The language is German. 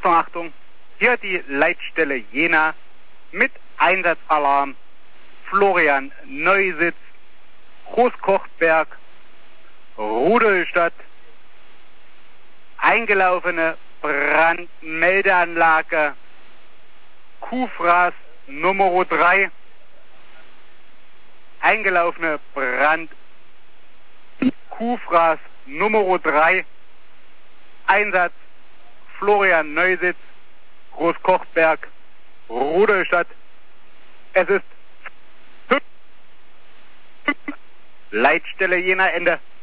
Achtung, Achtung. Hier die Leitstelle Jena mit Einsatzalarm. Florian Neusitz, Großkochberg, Rudolstadt. Eingelaufene Brandmeldeanlage Kuhfraß Nummer 3. Eingelaufene Kuhfraß Nummer 3. Einsatz Florian Neusitz, Großkochberg, Rudolstadt. Es ist Leitstelle Jena Ende.